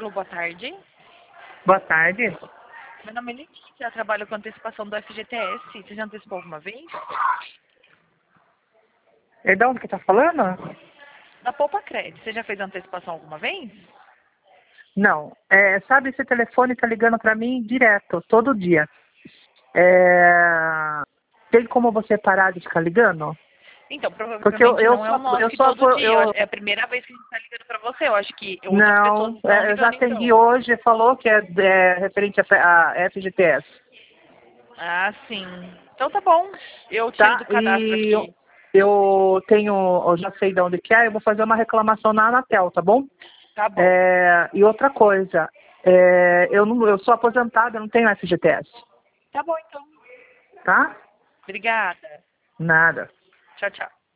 Alô, boa tarde. Boa tarde. Meu nome é Letícia, eu trabalho com antecipação do FGTS. Você já antecipou alguma vez? E de onde que tá falando? Da Poupa Crédito, você já fez antecipação alguma vez? Não. Sabe, esse telefone tá ligando pra mim direto, todo dia. É, Tem como você parar de ficar ligando? Então, Porque provavelmente não é o nosso que todo dia. eu É a primeira vez que a gente está ligando para você. Eu acho que outras pessoas não, estão eu já ligando, atendi então. hoje, falou que é referente a FGTS, Ah, sim. Então tá bom. Eu tiro do tá? cadastro E aqui. eu já sei de onde que é, eu vou fazer uma reclamação na Anatel, tá bom? Tá bom. E outra coisa, eu sou aposentada, eu não tenho FGTS, Tá bom, então. tá? Obrigada. Nada. Tchau, tchau.